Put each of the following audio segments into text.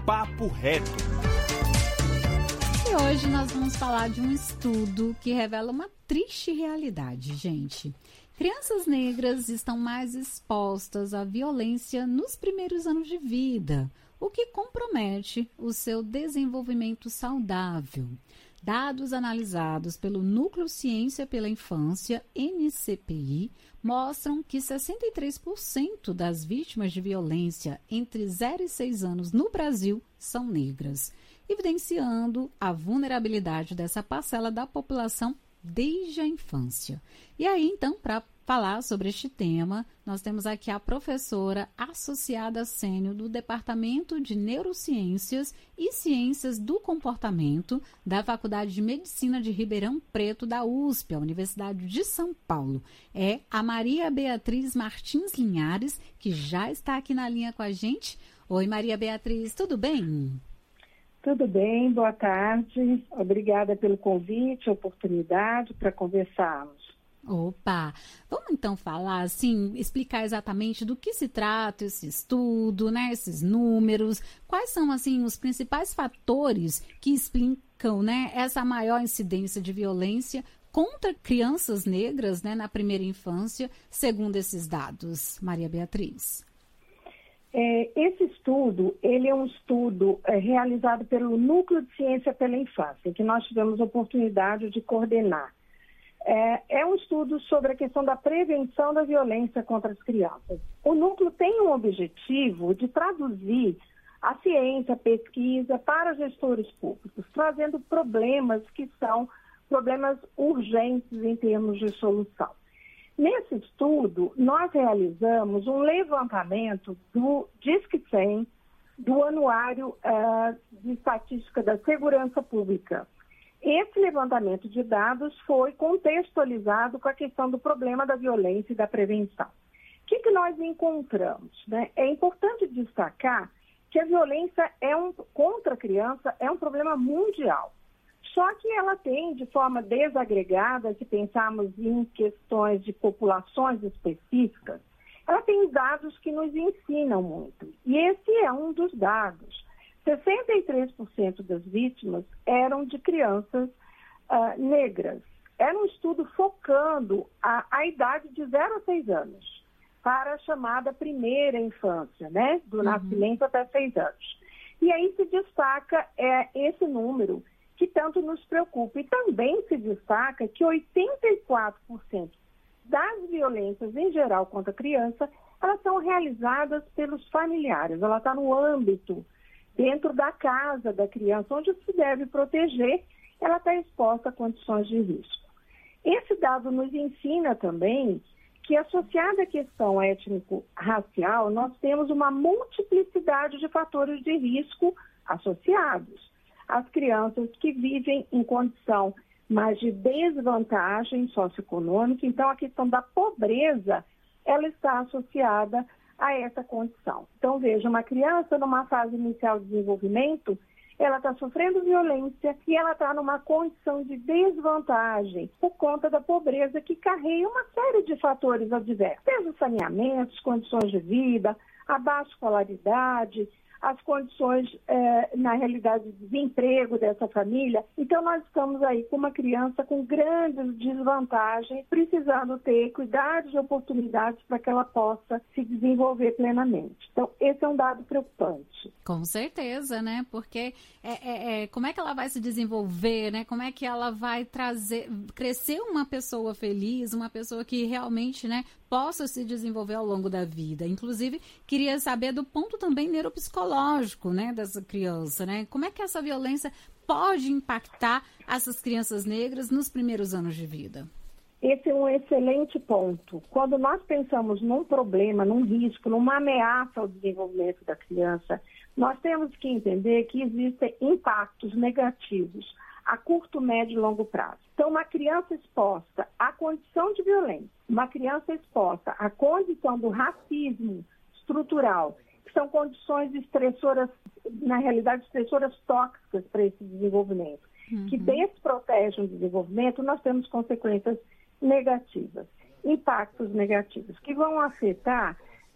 Papo Reto. E hoje nós vamos falar de um estudo que revela uma triste realidade, gente. Crianças negras estão mais expostas à violência nos primeiros anos de vida, o que compromete o seu desenvolvimento saudável. Dados analisados pelo Núcleo Ciência pela Infância, NCPI, mostram que 63% das vítimas de violência entre 0 e 6 anos no Brasil são negras, evidenciando a vulnerabilidade dessa parcela da população desde a infância. E aí, então, para falar sobre este tema, nós temos aqui a professora associada sênior do Departamento de Neurociências e Ciências do Comportamento da Faculdade de Medicina de Ribeirão Preto, da USP, a Universidade de São Paulo. É a Maria Beatriz Martins Linhares, que já está aqui na linha com a gente. Oi, Maria Beatriz, tudo bem? Tudo bem, boa tarde. Obrigada pelo convite, oportunidade para conversarmos. Opa, vamos então falar, assim, explicar exatamente do que se trata esse estudo, né, esses números, quais são, assim, os principais fatores que explicam, né, essa maior incidência de violência contra crianças negras, né, na primeira infância, segundo esses dados, Maria Beatriz. Esse estudo, ele é um estudo realizado pelo Núcleo de Ciência pela Infância, que nós tivemos a oportunidade de coordenar. É um estudo sobre a questão da prevenção da violência contra as crianças. O núcleo tem um objetivo de traduzir a ciência, a pesquisa para gestores públicos, trazendo problemas que são problemas urgentes em termos de solução. Nesse estudo, nós realizamos um levantamento do DISC-100, do Anuário de Estatística da Segurança Pública. Esse levantamento de dados foi contextualizado com a questão do problema da violência e da prevenção. O que nós encontramos, né? É importante destacar que a violência contra a criança é um problema mundial. Só que ela tem, de forma desagregada, se pensarmos em questões de populações específicas, ela tem dados que nos ensinam muito. E esse é um dos dados. 63% das vítimas eram de crianças negras. Era um estudo focando a idade de 0 a 6 anos, para a chamada primeira infância, né? Do nascimento até 6 anos. E aí se destaca esse número que tanto nos preocupa. E também se destaca que 84% das violências em geral contra a criança, elas são realizadas pelos familiares. Ela está no âmbito, dentro da casa da criança, onde se deve proteger, ela está exposta a condições de risco. Esse dado nos ensina também que, associada à questão étnico-racial, nós temos uma multiplicidade de fatores de risco associados. As crianças que vivem em condição mais de desvantagem socioeconômica, então a questão da pobreza, ela está associada a essa condição. Então, veja, uma criança numa fase inicial de desenvolvimento, ela está sofrendo violência e ela está numa condição de desvantagem por conta da pobreza que carrega uma série de fatores adversos. Desde os saneamentos, condições de vida, a baixa escolaridade, as condições, na realidade, de desemprego dessa família. Então, nós estamos aí com uma criança com grandes desvantagens, precisando ter cuidados e oportunidades para que ela possa se desenvolver plenamente. Então, esse é um dado preocupante. Com certeza, né? Porque como é que ela vai se desenvolver, né? Como é que ela vai crescer uma pessoa feliz, uma pessoa que realmente, né, possa se desenvolver ao longo da vida. Inclusive, queria saber do ponto também neuropsicológico, né, dessa criança, né? Como é que essa violência pode impactar essas crianças negras nos primeiros anos de vida? Esse é um excelente ponto. Quando nós pensamos num problema, num risco, numa ameaça ao desenvolvimento da criança, nós temos que entender que existem impactos negativos a curto, médio e longo prazo. Então, uma criança exposta à condição de violência, uma criança exposta à condição do racismo estrutural, que são condições estressoras, na realidade, estressoras tóxicas para esse desenvolvimento, que desprotegem o desenvolvimento, nós temos consequências negativas, impactos negativos, que vão afetar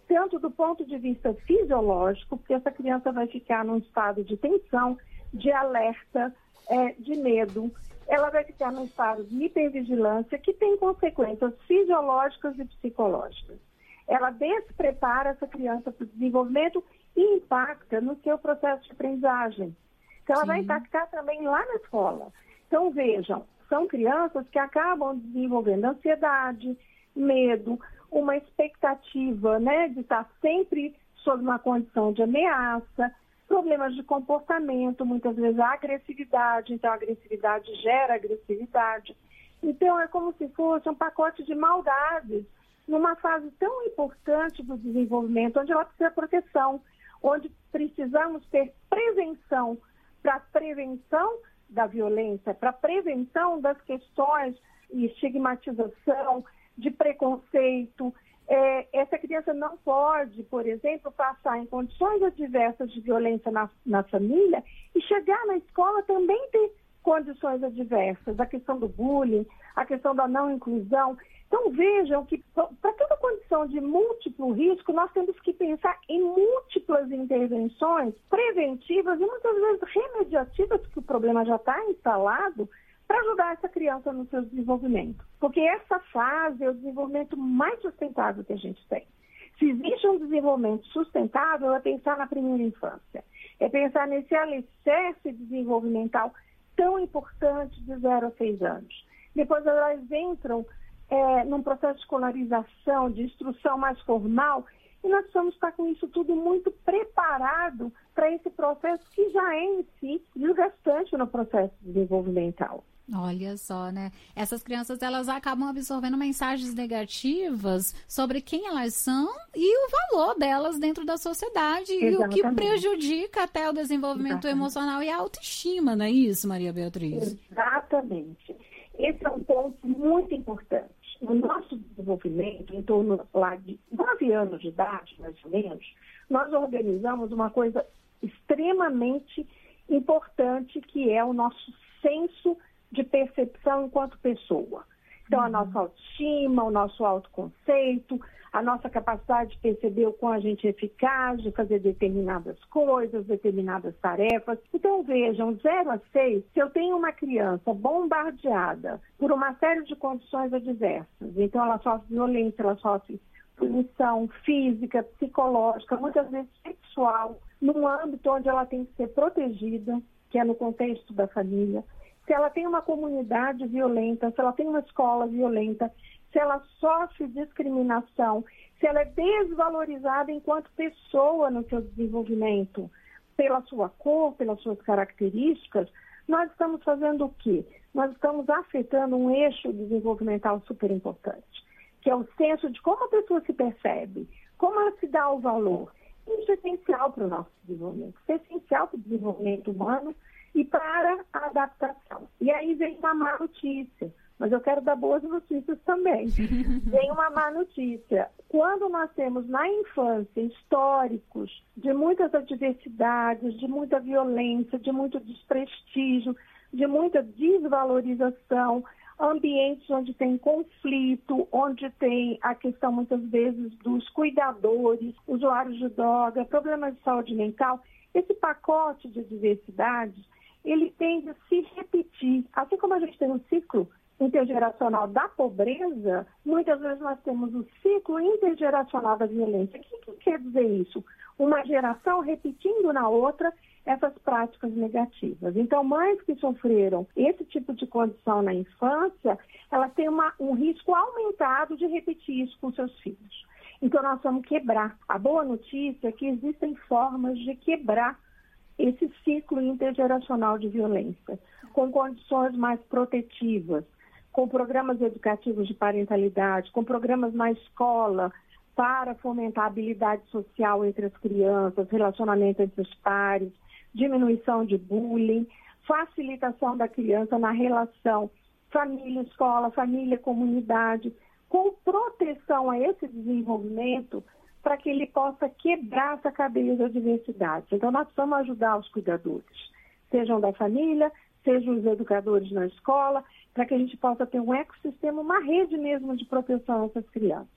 tanto do ponto de vista fisiológico, porque essa criança vai ficar num estado de tensão, de alerta, de medo. Ela vai ficar num estado de hipervigilância que tem consequências fisiológicas e psicológicas. Ela desprepara essa criança para o desenvolvimento e impacta no seu processo de aprendizagem. Então, ela vai impactar também lá na escola. Então, vejam, são crianças que acabam desenvolvendo ansiedade, medo, uma expectativa, né, de estar sempre sob uma condição de ameaça, problemas de comportamento, muitas vezes a agressividade, então a agressividade gera agressividade. Então, é como se fosse um pacote de maldades numa fase tão importante do desenvolvimento, onde ela precisa de proteção, onde precisamos ter prevenção para a prevenção da violência, para a prevenção das questões de estigmatização, de preconceito. Essa criança não pode, por exemplo, passar em condições adversas de violência na família e chegar na escola também ter condições adversas, a questão do bullying, a questão da não inclusão. Então, vejam que para toda condição de múltiplo risco, nós temos que pensar em múltiplas intervenções preventivas e muitas vezes remediativas, porque o problema já está instalado, para ajudar essa criança no seu desenvolvimento. Porque essa fase é o desenvolvimento mais sustentável que a gente tem. Se existe um desenvolvimento sustentável, é pensar na primeira infância. É pensar nesse alicerce desenvolvimental tão importante de 0 a 6 anos. Depois elas entram num processo de escolarização, de instrução mais formal, e nós precisamos estar com isso tudo muito preparado para esse processo que já é em si desgastante no processo desenvolvimental. Olha só, né? Essas crianças, elas acabam absorvendo mensagens negativas sobre quem elas são e o valor delas dentro da sociedade. Exatamente. E o que prejudica até o desenvolvimento emocional e a autoestima, não é isso, Maria Beatriz? Exatamente. Esse é um ponto muito importante. No nosso desenvolvimento, em torno lá de 9 anos de idade, mais ou menos, nós organizamos uma coisa extremamente importante, que é o nosso senso de percepção enquanto pessoa. Então, a nossa autoestima, o nosso autoconceito, a nossa capacidade de perceber o quão a gente é eficaz, de fazer determinadas coisas, determinadas tarefas. Então, vejam, 0 a 6, se eu tenho uma criança bombardeada por uma série de condições adversas, então ela sofre violência, ela sofre punição física, psicológica, muitas vezes sexual, num âmbito onde ela tem que ser protegida, que é no contexto da família. Se ela tem uma comunidade violenta, se ela tem uma escola violenta, se ela sofre discriminação, se ela é desvalorizada enquanto pessoa no seu desenvolvimento, pela sua cor, pelas suas características, nós estamos fazendo o quê? Nós estamos afetando um eixo desenvolvimental super importante, que é o senso de como a pessoa se percebe, como ela se dá o valor. Isso é essencial para o nosso desenvolvimento, isso é essencial para o desenvolvimento humano e para a adaptação. E aí vem uma má notícia, mas eu quero dar boas notícias também. Vem uma má notícia. Quando nós temos na infância históricos de muitas adversidades, de muita violência, de muito desprestígio, de muita desvalorização, ambientes onde tem conflito, onde tem a questão muitas vezes dos cuidadores, usuários de droga, problemas de saúde mental, esse pacote de adversidades, ele tende a se repetir. Assim como a gente tem um ciclo intergeracional da pobreza, muitas vezes nós temos o ciclo intergeracional da violência. O que quer dizer isso? Uma geração repetindo na outra essas práticas negativas. Então, mães que sofreram esse tipo de condição na infância, elas têm um risco aumentado de repetir isso com seus filhos. Então, nós vamos quebrar. A boa notícia é que existem formas de quebrar esse ciclo intergeracional de violência, com condições mais protetivas, com programas educativos de parentalidade, com programas na escola para fomentar a habilidade social entre as crianças, relacionamento entre os pares, diminuição de bullying, facilitação da criança na relação família-escola, família-comunidade, com proteção a esse desenvolvimento para que ele possa quebrar essa cadeia da diversidade. Então, nós precisamos ajudar os cuidadores, sejam da família, sejam os educadores na escola, para que a gente possa ter um ecossistema, uma rede mesmo de proteção a essas crianças.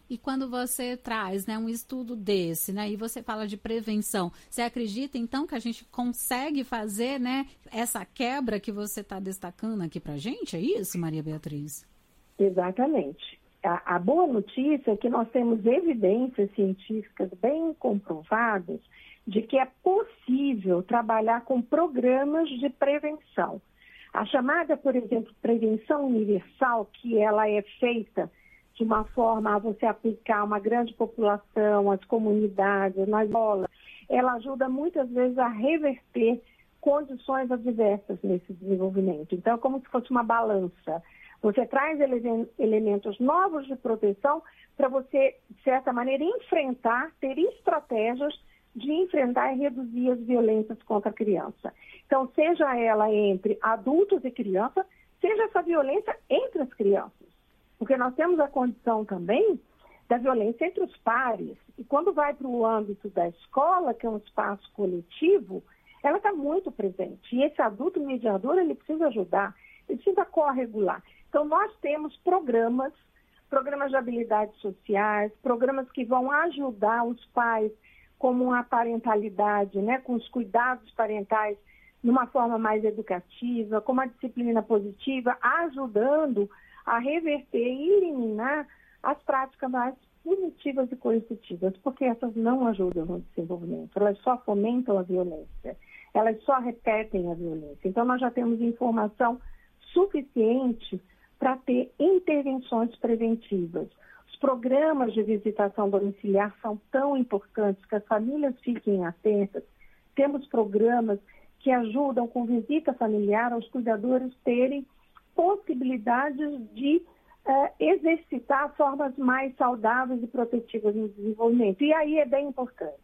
E quando você traz, né, um estudo desse, né, e você fala de prevenção, você acredita, então, que a gente consegue fazer, né, essa quebra que você está destacando aqui para a gente? É isso, Maria Beatriz? Exatamente. A boa notícia é que nós temos evidências científicas bem comprovadas de que é possível trabalhar com programas de prevenção. A chamada, por exemplo, prevenção universal, que ela é feita de uma forma a você aplicar uma grande população, as comunidades, nas escolas, ela ajuda muitas vezes a reverter condições adversas nesse desenvolvimento. Então, é como se fosse uma balança. Você traz elementos novos de proteção para você, de certa maneira, enfrentar, ter estratégias de enfrentar e reduzir as violências contra a criança. Então, seja ela entre adultos e crianças, seja essa violência entre as crianças. Porque nós temos a condição também da violência entre os pares. E quando vai para o âmbito da escola, que é um espaço coletivo, ela está muito presente. E esse adulto mediador, ele precisa ajudar, ele precisa corregular. Então, nós temos programas de habilidades sociais, programas que vão ajudar os pais como a parentalidade, né, com os cuidados parentais de uma forma mais educativa, com uma disciplina positiva, ajudando a reverter e eliminar as práticas mais punitivas e coercitivas, porque essas não ajudam no desenvolvimento, elas só fomentam a violência, elas só repetem a violência. Então, nós já temos informação suficiente para ter intervenções preventivas. Os programas de visitação domiciliar são tão importantes que as famílias fiquem atentas. Temos programas que ajudam com visita familiar aos cuidadores terem possibilidades de exercitar formas mais saudáveis e protetivas no desenvolvimento. E aí é bem importante.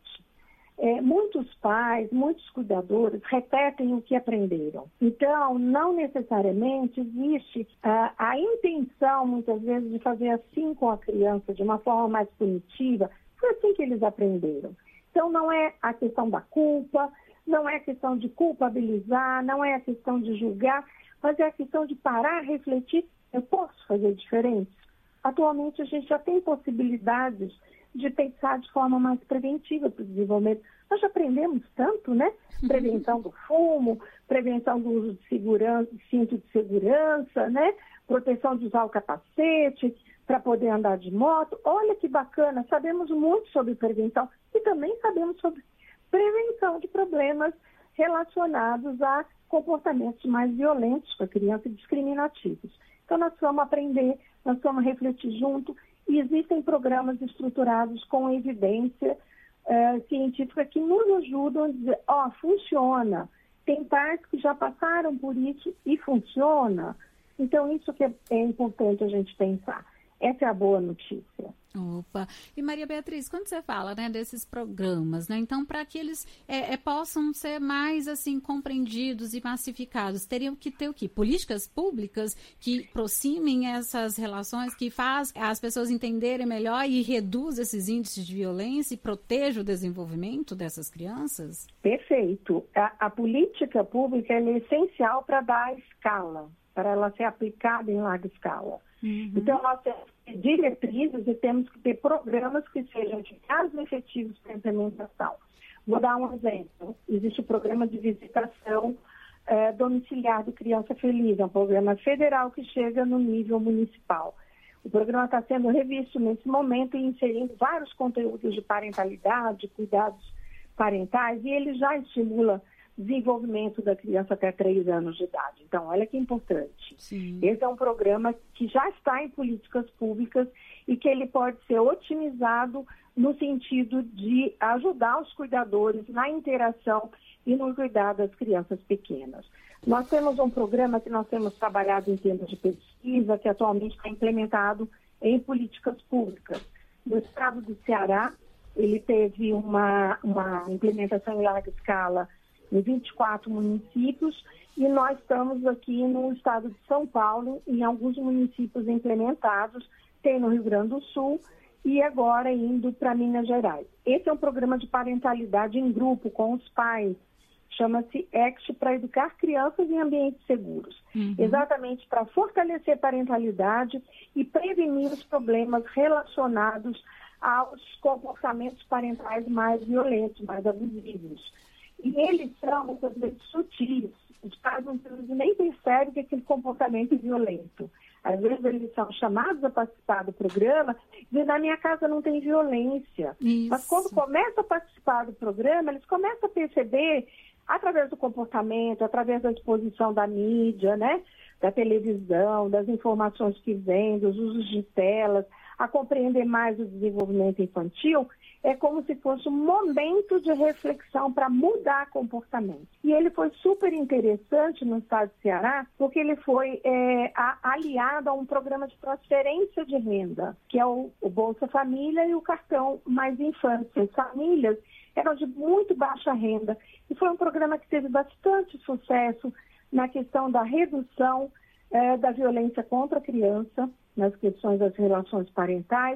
Muitos pais, muitos cuidadores repetem o que aprenderam. Então, não necessariamente existe a intenção, muitas vezes, de fazer assim com a criança, de uma forma mais punitiva. Foi assim que eles aprenderam. Então, não é a questão da culpa, não é a questão de culpabilizar, não é a questão de julgar, mas é a questão de parar, refletir. Eu posso fazer diferente? Atualmente, a gente já tem possibilidades de pensar de forma mais preventiva para o desenvolvimento. Nós já aprendemos tanto, né? Prevenção do fumo, prevenção do uso de segurança, cinto de segurança, né? Proteção de usar o capacete para poder andar de moto. Olha que bacana, sabemos muito sobre prevenção e também sabemos sobre prevenção de problemas relacionados a comportamentos mais violentos com a criança e discriminativos. Então, nós vamos aprender, nós vamos refletir junto. E existem programas estruturados com evidência científica que nos ajudam a dizer, funciona. Tem pais que já passaram por isso e funciona. Então, isso que é importante a gente pensar. Essa é a boa notícia. Opa! E Maria Beatriz, quando você fala, né, desses programas, né, então para que eles possam ser mais assim compreendidos e massificados, teriam que ter o quê? Políticas públicas que aproximem essas relações, que faz as pessoas entenderem melhor e reduz esses índices de violência e proteja o desenvolvimento dessas crianças? Perfeito. A política pública é essencial para dar escala, para ela ser aplicada em larga escala. Uhum. Então, nós temos que ter diretrizes e temos que ter programas que sejam eficazes e efetivos para a implementação. Vou dar um exemplo. Existe o programa de visitação domiciliar do Criança Feliz, é um programa federal que chega no nível municipal. O programa está sendo revisto nesse momento e inserindo vários conteúdos de parentalidade, cuidados parentais, e ele já estimula desenvolvimento da criança até 3 anos de idade. Então, olha que importante. Sim. Esse é um programa que já está em políticas públicas e que ele pode ser otimizado no sentido de ajudar os cuidadores na interação e no cuidado das crianças pequenas. Nós temos um programa que nós temos trabalhado em termos de pesquisa, que atualmente está implementado em políticas públicas. No estado do Ceará, ele teve uma implementação em larga escala em 24 municípios, e nós estamos aqui no estado de São Paulo, em alguns municípios implementados, tem no Rio Grande do Sul, e agora indo para Minas Gerais. Esse é um programa de parentalidade em grupo, com os pais, chama-se ACT, para educar crianças em ambientes seguros, exatamente para fortalecer a parentalidade e prevenir os problemas relacionados aos comportamentos parentais mais violentos, mais abusivos. E eles são, muitas vezes, sutis. Os pais nem percebem que aquele comportamento é violento. Às vezes eles são chamados a participar do programa e dizem, na minha casa não tem violência. Isso. Mas quando começam a participar do programa, eles começam a perceber, através do comportamento, através da exposição da mídia, né, da televisão, das informações que vêm, dos usos de telas, a compreender mais o desenvolvimento infantil, é como se fosse um momento de reflexão para mudar comportamento. E ele foi super interessante no estado de Ceará, porque ele foi aliado a um programa de transferência de renda, que é o Bolsa Família e o Cartão Mais Infância. As famílias eram de muito baixa renda. E foi um programa que teve bastante sucesso na questão da redução da violência contra a criança, nas questões das relações parentais,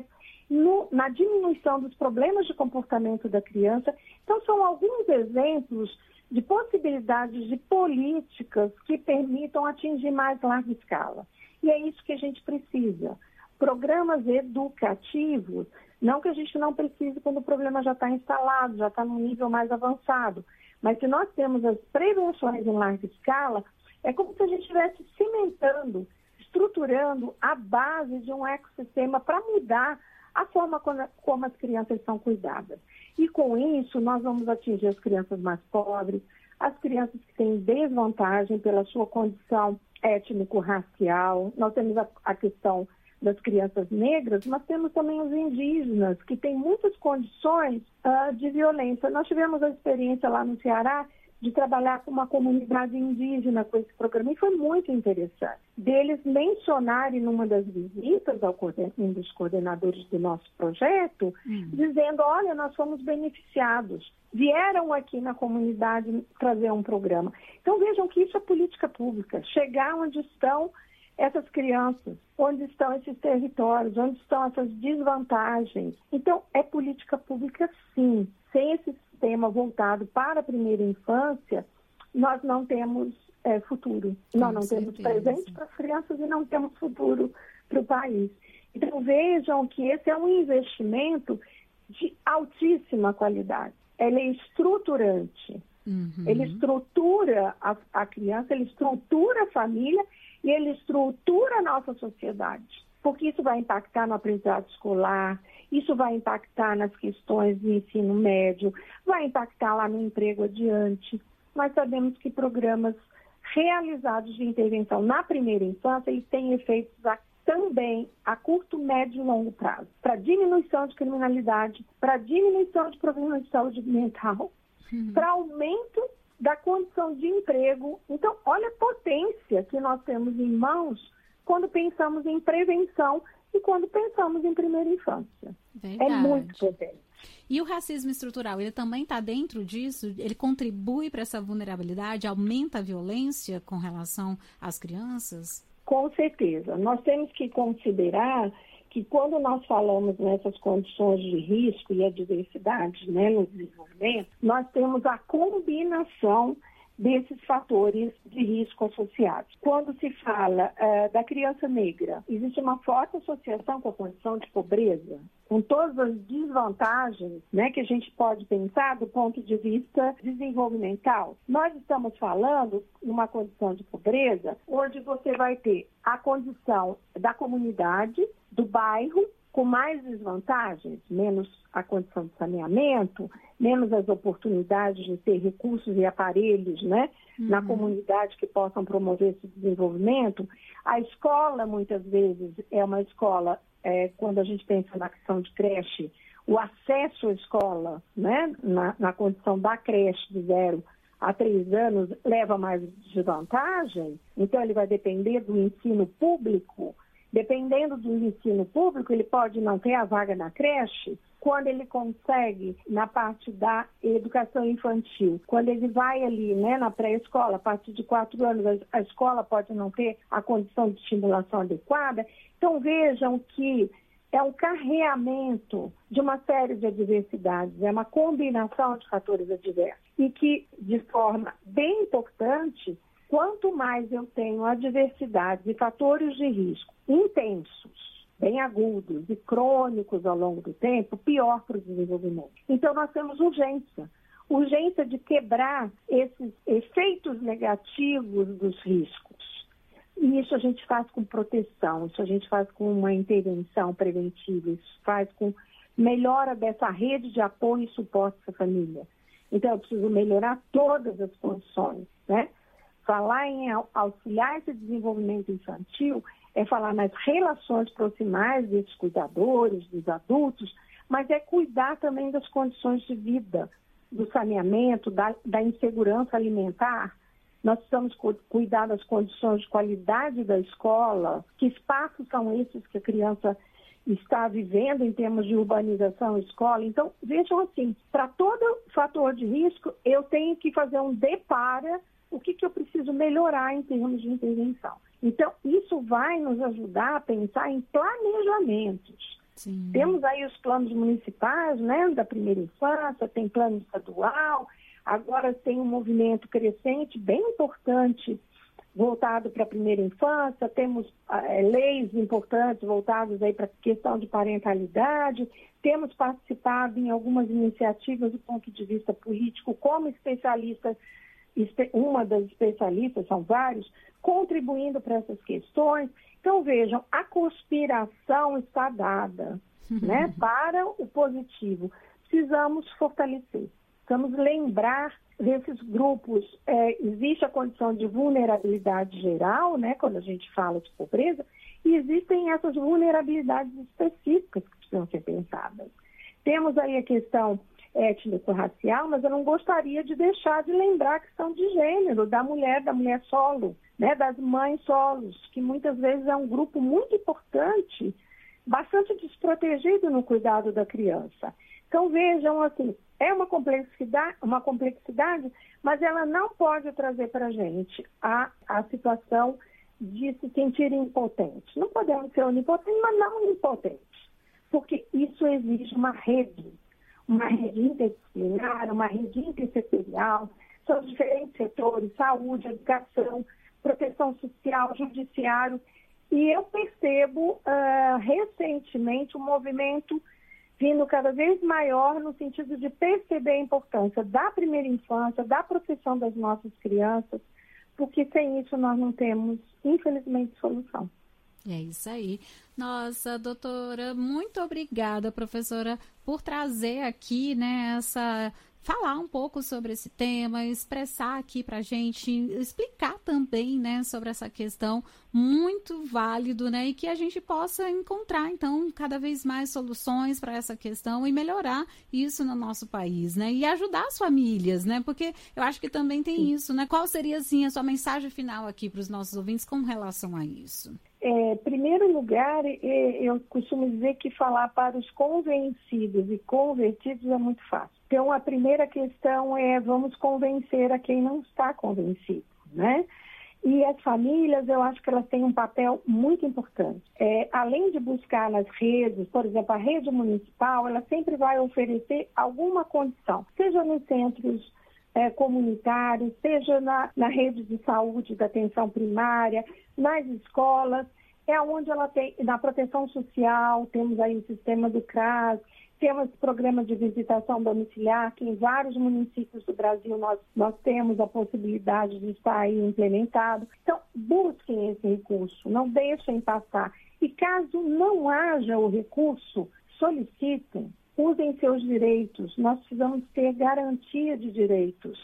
na diminuição dos problemas de comportamento da criança. Então, são alguns exemplos de possibilidades de políticas que permitam atingir mais larga escala. E é isso que a gente precisa. Programas educativos, não que a gente não precise quando o problema já está instalado, já está num nível mais avançado, mas se nós temos as prevenções em larga escala, é como se a gente estivesse cimentando, estruturando a base de um ecossistema para mudar a forma como as crianças são cuidadas. E com isso, nós vamos atingir as crianças mais pobres, as crianças que têm desvantagem pela sua condição étnico-racial. Nós temos a questão das crianças negras, mas temos também os indígenas, que têm muitas condições de violência. Nós tivemos a experiência lá no Ceará de trabalhar com uma comunidade indígena com esse programa, e foi muito interessante. Deles mencionarem numa das visitas ao um dos coordenadores do nosso projeto, dizendo, olha, nós fomos beneficiados, vieram aqui na comunidade trazer um programa. Então vejam que isso é política pública, chegar onde estão essas crianças, onde estão esses territórios, onde estão essas desvantagens. Então, é política pública, sim. Sem esse sistema voltado para a primeira infância, nós não temos futuro. Nós não temos presente para as crianças e não temos futuro para o país. Então, vejam que esse é um investimento de altíssima qualidade. Ele é estruturante. Ele estrutura a criança, ele estrutura a família e ele estrutura a nossa sociedade. Porque isso vai impactar no aprendizado escolar, isso vai impactar nas questões de ensino médio, vai impactar lá no emprego adiante. Nós sabemos que programas realizados de intervenção na primeira infância, eles têm efeitos também a curto, médio e longo prazo, para diminuição de criminalidade, para diminuição de problemas de saúde mental, para aumento da condição de emprego. Então, olha a potência que nós temos em mãos quando pensamos em prevenção e quando pensamos em primeira infância. Verdade. É muito potente. E o racismo estrutural, ele também está dentro disso? Ele contribui para essa vulnerabilidade? Aumenta a violência com relação às crianças? Com certeza. Nós temos que considerar que quando nós falamos nessas condições de risco e adversidade, né, no desenvolvimento, nós temos a combinação desses fatores de risco associados. Quando se fala da criança negra, existe uma forte associação com a condição de pobreza, com todas as desvantagens, né, que a gente pode pensar do ponto de vista desenvolvimental. Nós estamos falando numa condição de pobreza, onde você vai ter a condição da comunidade, do bairro, com mais desvantagens, menos a condição de saneamento, menos as oportunidades de ter recursos e aparelhos, né, na comunidade que possam promover esse desenvolvimento. A escola, muitas vezes, é uma escola, quando a gente pensa na questão de creche, o acesso à escola, né, na condição da creche de 0 a 3 anos, leva mais desvantagem, então ele vai depender do ensino público. Dependendo do ensino público, ele pode não ter a vaga na creche. Quando ele consegue, na parte da educação infantil, quando ele vai ali, né, na pré-escola, a partir de 4 anos, a escola pode não ter a condição de estimulação adequada. Então, vejam que é um carreamento de uma série de adversidades, é uma combinação de fatores adversos. E que, de forma bem importante, quanto mais eu tenho adversidades e fatores de risco intensos, bem agudos e crônicos ao longo do tempo, pior para o desenvolvimento. Então, nós temos urgência de quebrar esses efeitos negativos dos riscos. E isso a gente faz com proteção, isso a gente faz com uma intervenção preventiva, isso faz com melhora dessa rede de apoio e suporte à família. Então, eu preciso melhorar todas as condições, né? Falar em auxiliar esse desenvolvimento infantil é falar nas relações proximais desses cuidadores, dos adultos, mas é cuidar também das condições de vida, do saneamento, da insegurança alimentar. Nós precisamos cuidar das condições de qualidade da escola, que espaços são esses que a criança está vivendo em termos de urbanização escola. Então, vejam assim, para todo fator de risco, eu tenho que fazer um depara o que eu preciso melhorar em termos de intervenção. Então, isso vai nos ajudar a pensar em planejamentos. Sim. Temos aí os planos municipais, né, da primeira infância, tem plano estadual, agora tem um movimento crescente, bem importante, voltado para a primeira infância, temos leis importantes voltadas aí para a questão de parentalidade, temos participado em algumas iniciativas do ponto de vista político como especialista, uma das especialistas, são vários, contribuindo para essas questões. Então, vejam, a conspiração está dada, né, para o positivo. Precisamos fortalecer, precisamos lembrar desses grupos. Existe a condição de vulnerabilidade geral, né, quando a gente fala de pobreza, e existem essas vulnerabilidades específicas que precisam ser pensadas. Temos aí a questão étnico-racial, mas eu não gostaria de deixar de lembrar a questão de gênero, da mulher solo, né, das mães solos, que muitas vezes é um grupo muito importante, bastante desprotegido no cuidado da criança. Então, vejam, assim, é uma complexidade, mas ela não pode trazer para a gente a situação de se sentir impotente. Não podemos ser onipotentes, mas não impotentes, porque isso exige uma rede interdisciplinar, uma rede intersetorial, são diferentes setores, saúde, educação, proteção social, judiciário, e eu percebo recentemente um movimento vindo cada vez maior no sentido de perceber a importância da primeira infância, da proteção das nossas crianças, porque sem isso nós não temos, infelizmente, solução. É isso aí. Nossa, doutora, muito obrigada, professora, por trazer aqui, né, falar um pouco sobre esse tema, expressar aqui para a gente, explicar também, né, sobre essa questão muito válido, né, e que a gente possa encontrar, então, cada vez mais soluções para essa questão e melhorar isso no nosso país, né, e ajudar as famílias, né, porque eu acho que também tem isso, né. Qual seria, assim, a sua mensagem final aqui para os nossos ouvintes com relação a isso? Em primeiro lugar, eu costumo dizer que falar para os convencidos e convertidos é muito fácil. Então, a primeira questão é vamos convencer a quem não está convencido, né? E as famílias, eu acho que elas têm um papel muito importante. Além de buscar nas redes, por exemplo, a rede municipal, ela sempre vai oferecer alguma condição, seja nos centros comunitários, seja na rede de saúde da atenção primária, nas escolas, é onde ela tem, na proteção social, temos aí o sistema do CRAS, temos programa de visitação domiciliar, que em vários municípios do Brasil nós temos a possibilidade de estar aí implementado. Então, busquem esse recurso, não deixem passar. E caso não haja o recurso, solicitem, usem seus direitos. Nós precisamos ter garantia de direitos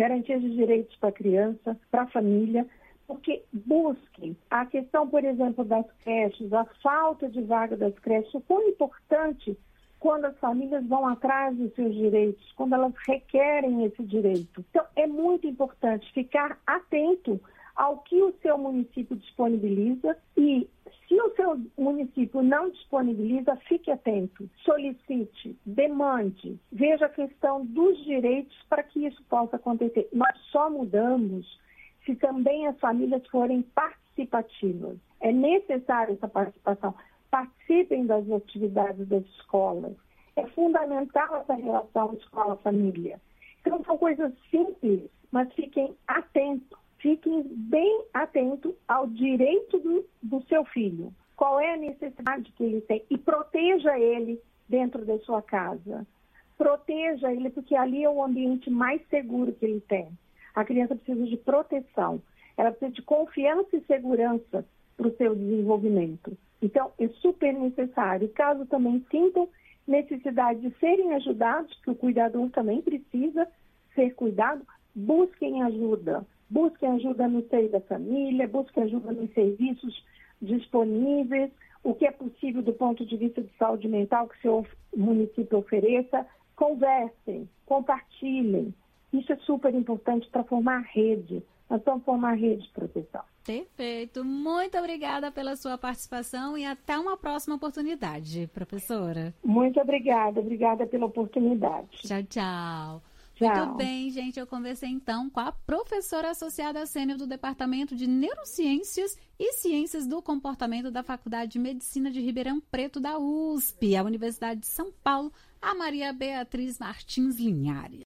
para a criança, para a família, porque busquem a questão, por exemplo, das creches, a falta de vaga das creches, o quão importante quando as famílias vão atrás dos seus direitos, quando elas requerem esse direito. Então, é muito importante ficar atento ao que o seu município disponibiliza e, se o seu município não disponibiliza, fique atento, solicite, demande, veja a questão dos direitos para que isso possa acontecer. Nós só mudamos se também as famílias forem participativas. É necessária essa participação. participem das atividades das escolas. É fundamental essa relação escola-família. Então, são coisas simples, mas fiquem atentos, fiquem bem atentos ao direito do seu filho. Qual é a necessidade que ele tem? E proteja ele dentro da sua casa. Proteja ele, porque ali é o ambiente mais seguro que ele tem. A criança precisa de proteção. Ela precisa de confiança e segurança para o seu desenvolvimento. Então, é super necessário. Caso também sintam necessidade de serem ajudados, que o cuidador também precisa ser cuidado, busquem ajuda. Busquem ajuda no seio da família, busquem ajuda nos serviços disponíveis, o que é possível do ponto de vista de saúde mental que o seu município ofereça. Conversem, compartilhem. Isso é super importante para formar rede. Nós vamos formar rede de proteção. Perfeito. Muito obrigada pela sua participação e até uma próxima oportunidade, professora. Muito obrigada. Obrigada pela oportunidade. Tchau, tchau. Tchau. Muito bem, gente. Eu conversei então com a professora associada sênior do Departamento de Neurociências e Ciências do Comportamento da Faculdade de Medicina de Ribeirão Preto da USP, a Universidade de São Paulo, a Maria Beatriz Martins Linhares.